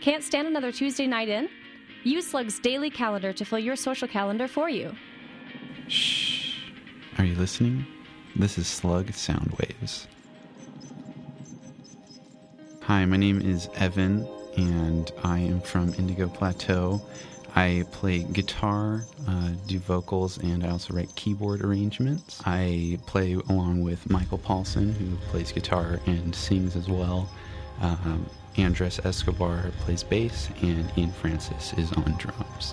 Can't stand another Tuesday night in? Use Slug's daily calendar to fill your social calendar for you. Shh. Are you listening? This is Slug Soundwaves. Hi, my name is Evan, and I am from Indigo Plateau. I play guitar, do vocals, and I also write keyboard arrangements. I play along with Michael Paulson, who plays guitar and sings as well. Andres Escobar plays bass, and Ian Francis is on drums.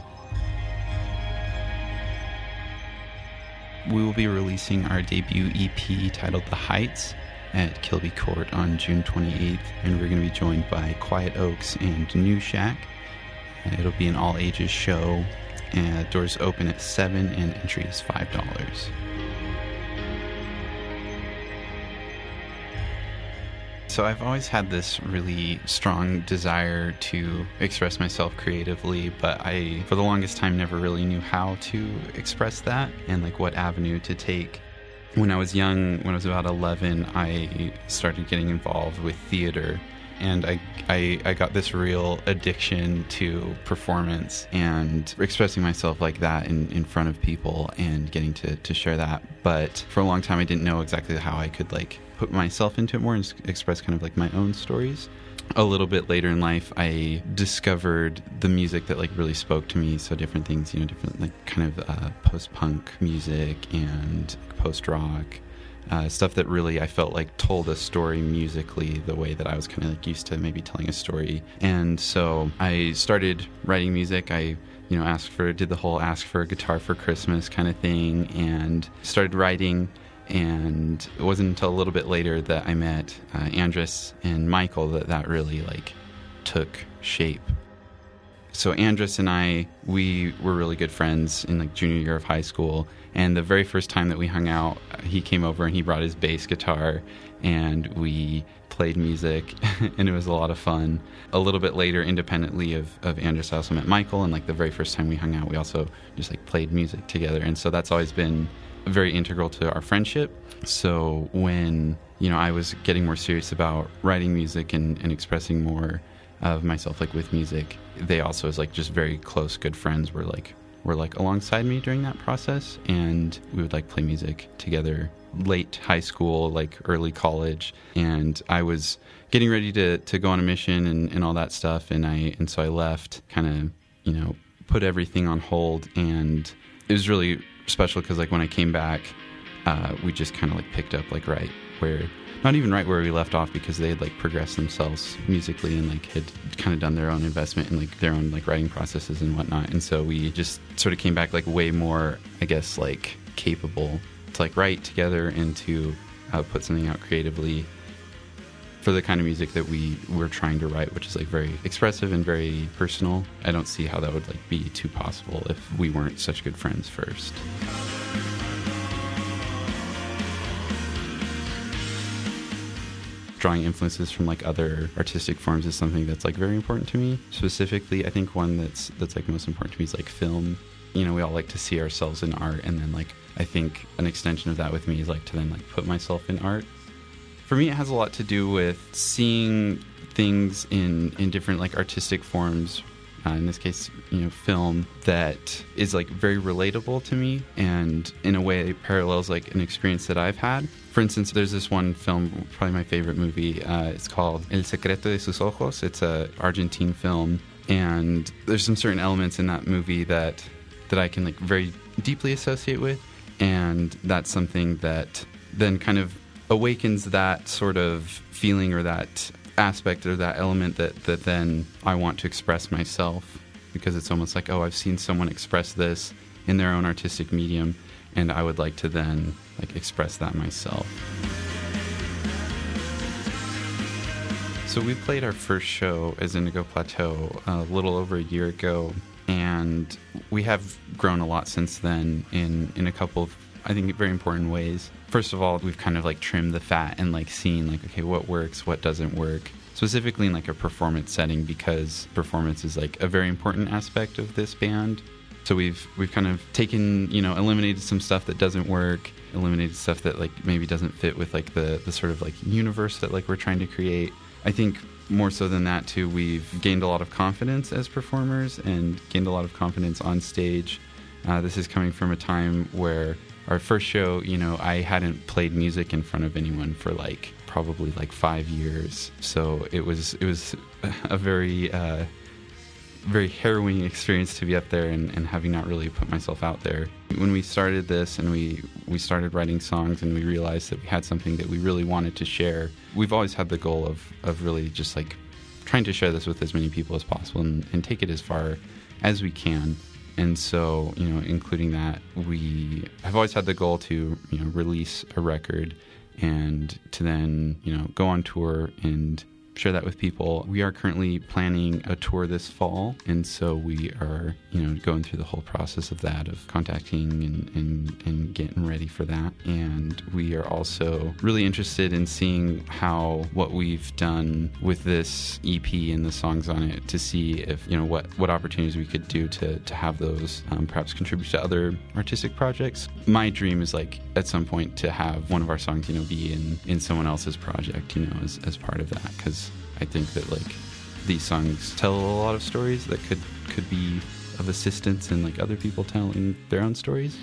We will be releasing our debut EP titled The Heights at Kilby Court on June 28th, and we're going to be joined by Quiet Oaks and New Shack. It'll be an all-ages show. Doors open at 7 and entry is $5. So I've always had this really strong desire to express myself creatively, but I, for the longest time, never really knew how to express that and like what avenue to take. When I was young, when I was about 11, I started getting involved with theater, and I got this real addiction to performance and expressing myself like that in front of people and getting to share that. But for a long time, I didn't know exactly how I could like put myself into it more and express kind of like my own stories. A little bit later in life, I discovered the music that like really spoke to me. So different things, different like kind of post-punk music and post-rock. Stuff that really I felt like told a story musically the way that I was kind of like used to maybe telling a story. And so I started writing music. I did the whole ask for a guitar for Christmas kind of thing and started writing. And it wasn't until a little bit later that I met Andres and Michael that really like took shape. So Andres and I, we were really good friends in like junior year of high school. And the very first time that we hung out, he came over and he brought his bass guitar and we played music and it was a lot of fun. A little bit later, independently of Andres, I also met Michael, and like the very first time we hung out, we also just like played music together. And so that's always been very integral to our friendship. So when, I was getting more serious about writing music and expressing more of myself like with music, they also as like just very close good friends were like alongside me during that process, and we would like play music together late high school, like early college, and I was getting ready to go on a mission and all that stuff, and so I left, kind of put everything on hold, and it was really special because like when I came back, we just kind of like picked up like not even right where we left off, because they had like progressed themselves musically and like had kind of done their own investment in like their own like writing processes and whatnot. And so we just sort of came back like way more, I guess, like capable to like write together and to put something out creatively for the kind of music that we were trying to write, which is like very expressive and very personal. I don't see how that would like be too possible if we weren't such good friends first. Drawing influences from like other artistic forms is something that's like very important to me. Specifically, I think one that's like most important to me is like film. We all like to see ourselves in art, and then like I think an extension of that with me is like to then like put myself in art. For me, it has a lot to do with seeing things in different like artistic forms. In this case, film that is like very relatable to me, and in a way it parallels like an experience that I've had. For instance, there's this one film, probably my favorite movie. It's called El Secreto de sus Ojos. It's a Argentine film, and there's some certain elements in that movie that I can like very deeply associate with, and that's something that then kind of awakens that sort of feeling or that aspect or that element that then I want to express myself, because it's almost like, I've seen someone express this in their own artistic medium, and I would like to then like express that myself. So we played our first show as Indigo Plateau a little over a year ago, and we have grown a lot since then in a couple of, I think, very important ways. First of all, we've kind of like trimmed the fat and like seen like, okay, what works, what doesn't work, specifically in like a performance setting, because performance is like a very important aspect of this band. So we've kind of taken, eliminated some stuff that doesn't work, eliminated stuff that like maybe doesn't fit with like the sort of like universe that like we're trying to create. I think more so than that too, we've gained a lot of confidence as performers and gained a lot of confidence on stage. This is coming from a time where our first show, I hadn't played music in front of anyone for probably 5 years. So it was a very very harrowing experience to be up there and having not really put myself out there. When we started this and we started writing songs and we realized that we had something that we really wanted to share, we've always had the goal of really just trying to share this with as many people as possible and take it as far as we can. And so, including that, we have always had the goal to, release a record and to then, go on tour and share that with people. We are currently planning a tour this fall, and so we are, going through the whole process of that, of contacting and getting ready for that. And we are also really interested in seeing how what we've done with this EP and the songs on it, to see if, what opportunities we could do to have those perhaps contribute to other artistic projects. My dream is at some point to have one of our songs, be in someone else's project, as part of that, because I think that these songs tell a lot of stories that could be of assistance in other people telling their own stories.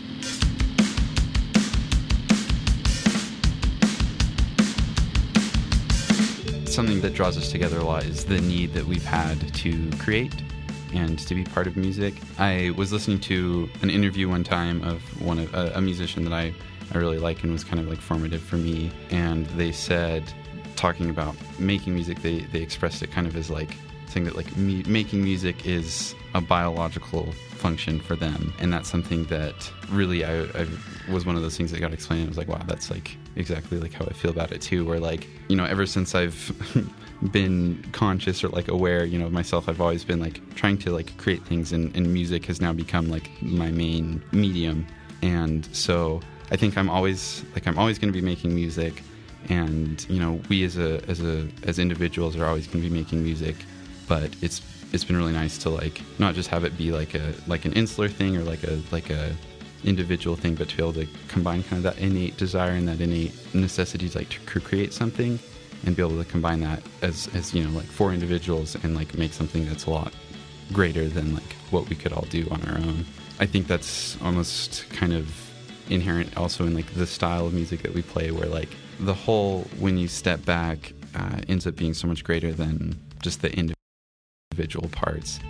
Something that draws us together a lot is the need that we've had to create and to be part of music. I was listening to an interview one time of a musician that I really like and was kind of formative for me, and they said, talking about making music, they expressed it kind of as saying that making music is a biological function for them, and that's something that really I was one of those things that got explained. I was like, wow, that's exactly how I feel about it too, where ever since I've been conscious or aware, of myself, I've always been trying to create things, and music has now become my main medium. And so I think I'm always going to be making music, and we as individuals are always going to be making music, but it's been really nice to not just have it be an insular thing or a individual thing, but to be able to combine kind of that innate desire and that innate necessity to create something, and be able to combine that as for individuals and make something that's a lot greater than what we could all do on our own. I think that's almost kind of inherent also in the style of music that we play, where the whole, when you step back, ends up being so much greater than just the individual parts.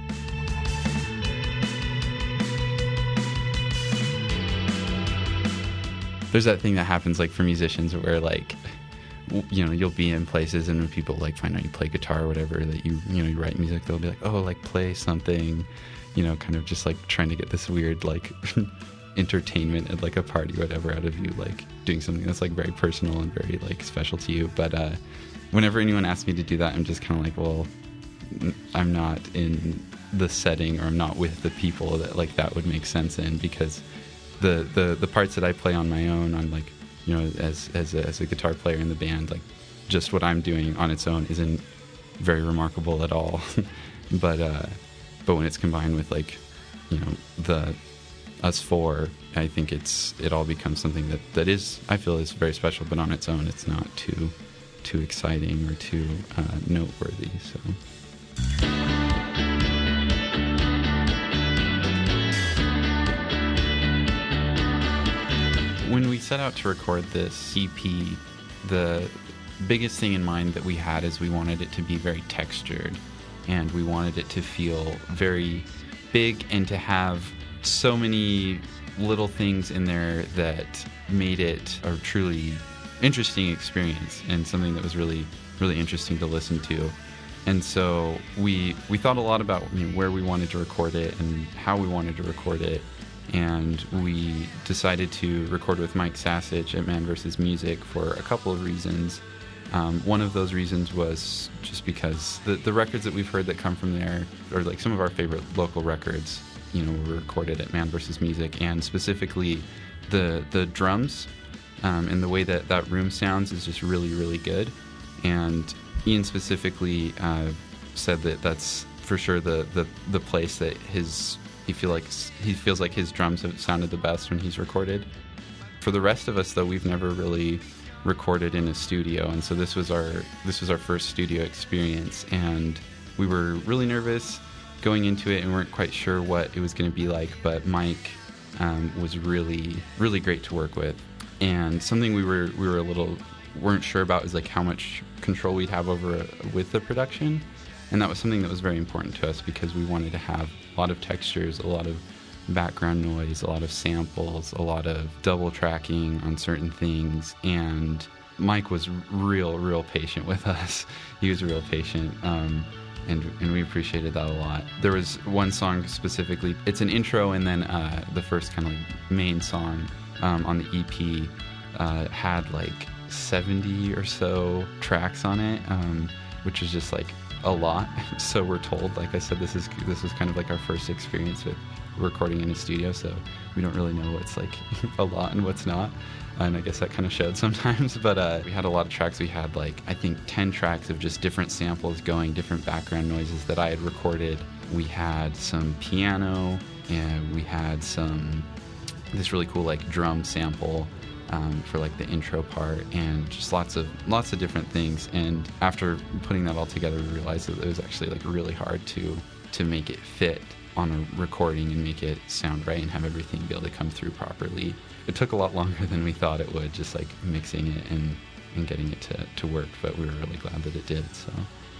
There's that thing that happens for musicians where you'll be in places, and when people find out you play guitar or whatever, that you write music, they'll be oh, play something, kind of just trying to get this weird entertainment at a party or whatever out of you, doing something that's very personal and very special to you. But whenever anyone asks me to do that, I'm just kind of well, I'm not in the setting, or I'm not with the people that that would make sense in, because the parts that I play on my own, on as a guitar player in the band, just what I'm doing on its own isn't very remarkable at all. but when it's combined with the us four, I think it all becomes something that is, I feel, is very special, but on its own it's not too exciting or too noteworthy. So when we set out to record this EP, the biggest thing in mind that we had is we wanted it to be very textured, and we wanted it to feel very big and to have so many little things in there that made it a truly interesting experience, and something that was really, really interesting to listen to. And so we thought a lot about where we wanted to record it and how we wanted to record it, and we decided to record with Mike Sasich at Man vs. Music for a couple of reasons. One of those reasons was just because the records that we've heard that come from there are some of our favorite local records, were recorded at Man vs. Music, and specifically the drums and the way that room sounds is just really, really good. And Ian specifically said that that's for sure the place that he feels like his drums have sounded the best when he's recorded. For the rest of us, though, we've never really recorded in a studio, and so this was our first studio experience, and we were really nervous going into it and weren't quite sure what it was going to be like, but Mike was really, really great to work with. And something we were a little weren't sure about is like how much control we'd have over with the production, and that was something that was very important to us because we wanted to have a lot of textures, a lot of background noise, a lot of samples, a lot of double tracking on certain things. And Mike was real patient with us. He was real patient, and we appreciated that a lot. There was one song specifically, it's an intro, and then the first kind of like main song on the EP had like 70 or so tracks on it, which is just like a lot. So we're told, like I said, this was kind of like our first experience with recording in a studio, so we don't really know what's like a lot and what's not, and I guess that kind of showed sometimes. But we had a lot of tracks. We had like I think 10 tracks of just different samples going, different background noises that I had recorded. We had some piano, and we had this really cool like drum sample for like the intro part, and just lots of different things. And after putting that all together, we realized that it was actually like really hard to make it fit on a recording and make it sound right and have everything be able to come through properly. It took a lot longer than we thought it would, just like mixing it and getting it to work, but we were really glad that it did. So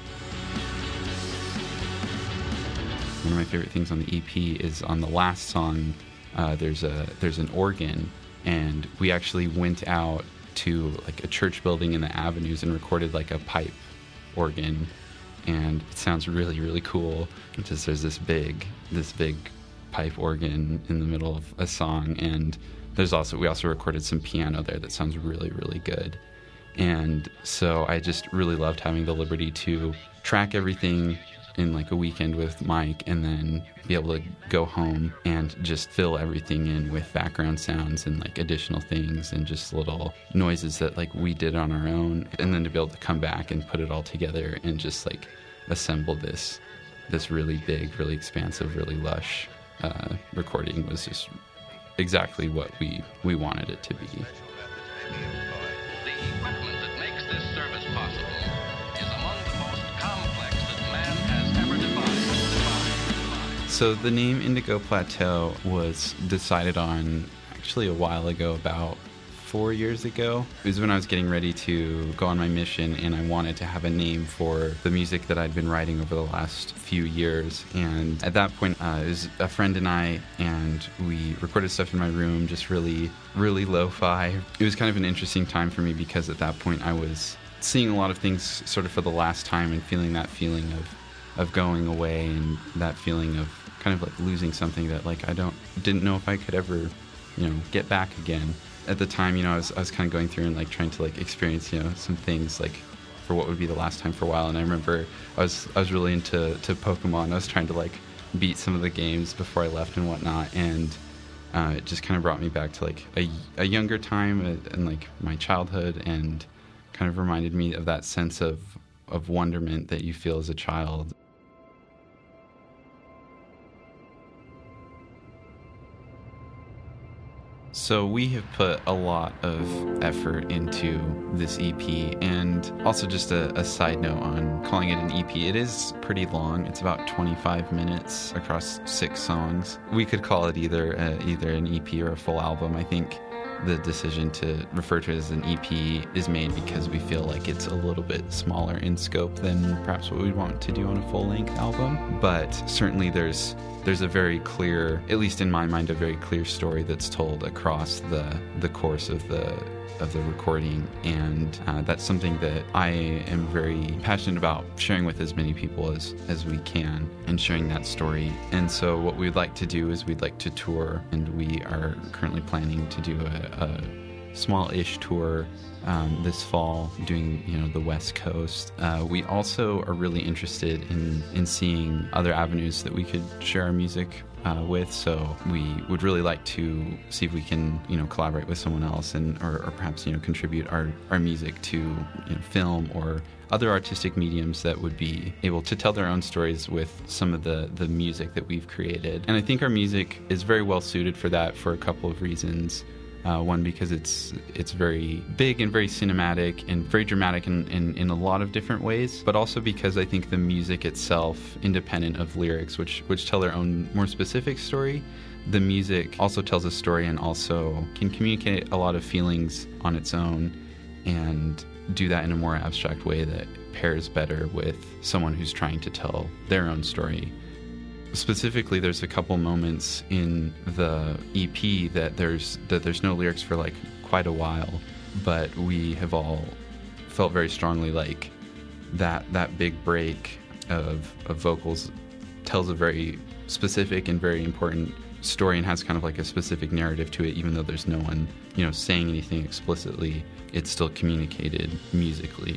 one of my favorite things on the EP is on the last song, there's an organ, and we actually went out to like a church building in the avenues and recorded like a pipe organ, and it sounds really, really cool. Just there's this big pipe organ in the middle of a song, and we also recorded some piano there that sounds really, really good. And so I just really loved having the liberty to track everything in like a weekend with Mike, and then be able to go home and just fill everything in with background sounds and like additional things and just little noises that like we did on our own, and then to be able to come back and put it all together and just like assemble this really big, really expansive, really lush recording was just exactly what we wanted it to be. The equipment that makes this service possible is among the most complex that man has ever devised. So the name Indigo Plateau was decided on actually a while ago, about 4 years ago. It was when I was getting ready to go on my mission, and I wanted to have a name for the music that I'd been writing over the last few years. And at that point, it was a friend and I, and we recorded stuff in my room, just really, really lo-fi. It was kind of an interesting time for me because at that point I was seeing a lot of things sort of for the last time and feeling that feeling of going away, and that feeling of kind of like losing something that like didn't know if I could ever, get back again. At the time, I was kind of going through and like trying to like experience, some things like for what would be the last time for a while. And I remember I was really into Pokemon. I was trying to like beat some of the games before I left and whatnot. And it just kind of brought me back to like a younger time and like my childhood, and kind of reminded me of that sense of wonderment that you feel as a child. So we have put a lot of effort into this EP, and also just a side note on calling it an EP. It is pretty long. It's about 25 minutes across 6 songs. We could call it either an EP or a full album. I think the decision to refer to it as an EP is made because we feel like it's a little bit smaller in scope than perhaps what we'd want to do on a full-length album. But certainly there's a very clear, at least in my mind, a very clear story that's told across the course of the recording, and that's something that I am very passionate about sharing with as many people as we can, and sharing that story. And so what we'd like to do is we'd like to tour, and we are currently planning to do a small-ish tour this fall, doing the West Coast. We also are really interested in seeing other avenues that we could share our music with. So we would really like to see if we can collaborate with someone else, and or perhaps contribute our music to film or other artistic mediums that would be able to tell their own stories with some of the music that we've created. And I think our music is very well suited for that for a couple of reasons. One, because it's very big and very cinematic and very dramatic in a lot of different ways, but also because I think the music itself, independent of lyrics, which tell their own more specific story, the music also tells a story and also can communicate a lot of feelings on its own and do that in a more abstract way that pairs better with someone who's trying to tell their own story. Specifically, there's a couple moments in the EP that there's no lyrics for like quite a while, but we have all felt very strongly like that big break of vocals tells a very specific and very important story and has kind of like a specific narrative to it, even though there's no one, saying anything explicitly. It's still communicated musically.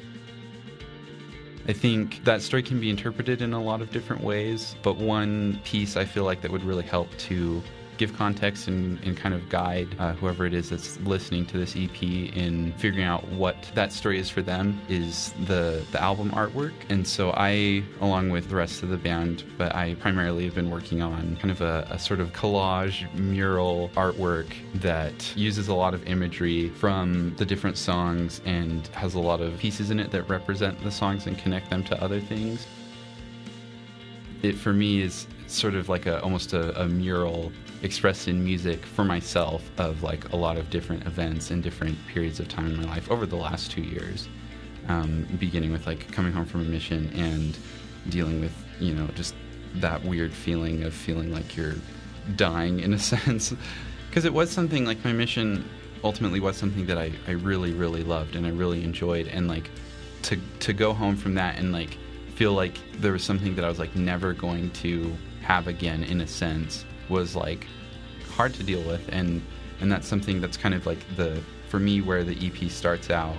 I think that story can be interpreted in a lot of different ways, but one piece I feel like that would really help to give context and kind of guide whoever it is that's listening to this EP in figuring out what that story is for them is the album artwork. And so I, along with the rest of the band, but I primarily have been working on kind of a sort of collage mural artwork that uses a lot of imagery from the different songs and has a lot of pieces in it that represent the songs and connect them to other things. It, for me, is sort of like almost a mural expressed in music for myself of like a lot of different events and different periods of time in my life over the last 2 years, beginning with like coming home from a mission and dealing with, just that weird feeling of feeling like you're dying in a sense. Because it was something, like my mission ultimately was something that I really, really loved and I really enjoyed. And like to go home from that and like feel like there was something that I was like never going to have again in a sense was like hard to deal with, and that's something that's kind of like for me where the EP starts out.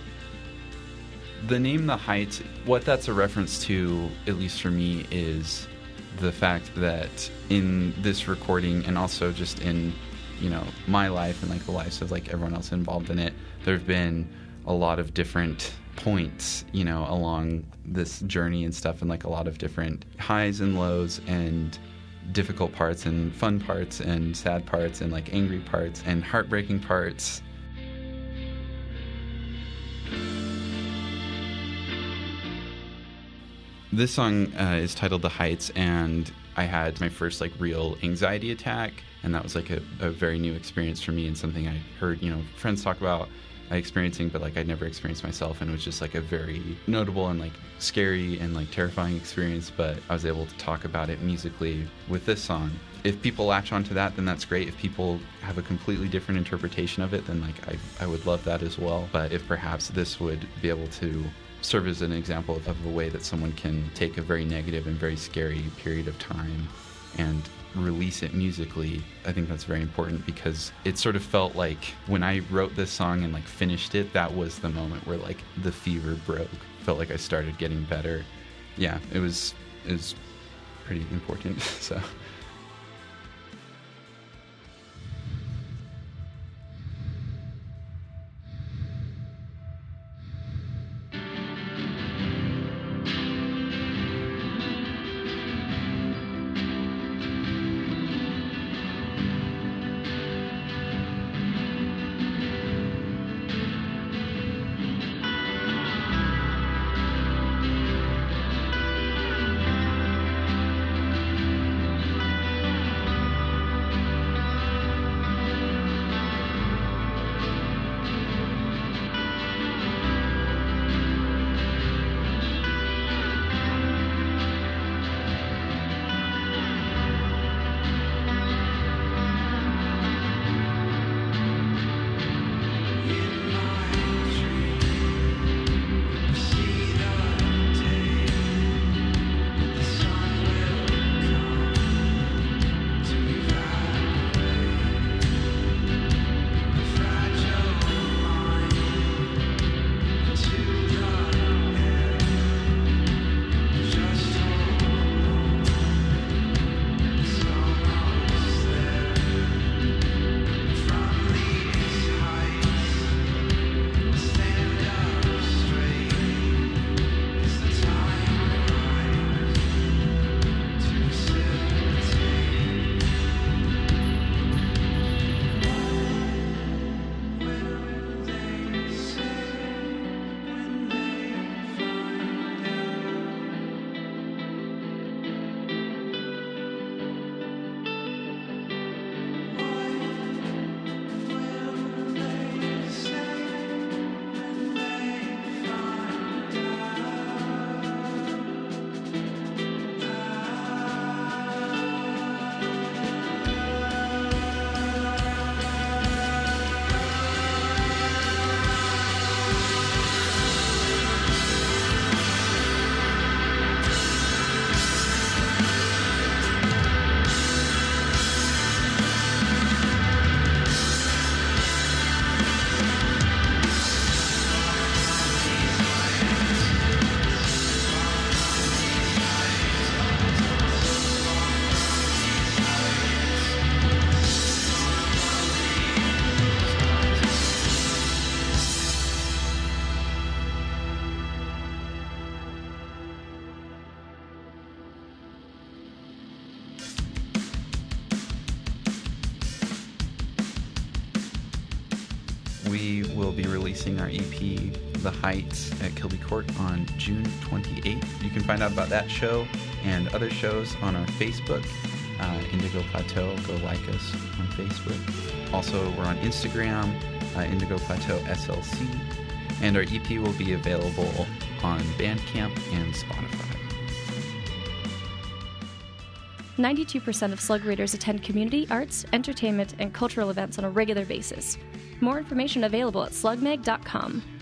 The name The Heights, what that's a reference to, at least for me, is the fact that in this recording and also just in my life and like the lives of like everyone else involved in it, there have been a lot of different points along this journey and stuff, and like a lot of different highs and lows and difficult parts and fun parts and sad parts and like angry parts and heartbreaking parts. This song is titled The Heights, and I had my first like real anxiety attack, and that was like a very new experience for me and something I heard friends talk about experiencing, but like I'd never experienced myself, and it was just like a very notable and like scary and like terrifying experience, but I was able to talk about it musically with this song. If people latch onto that, then that's great. If people have a completely different interpretation of it, then like I would love that as well. But if perhaps this would be able to serve as an example of a way that someone can take a very negative and very scary period of time and release it musically, I think that's very important, because it sort of felt like when I wrote this song and like finished it, that was the moment where like the fever broke. Felt like I started getting better. Yeah, it was pretty important. So we'll be releasing our EP, The Heights, at Kilby Court on June 28th. You can find out about that show and other shows on our Facebook, Indigo Plateau. Go like us on Facebook. Also, we're on Instagram, Indigo Plateau SLC. And our EP will be available on Bandcamp and Spotify. 92% of Slug readers attend community, arts, entertainment, and cultural events on a regular basis. More information available at slugmag.com.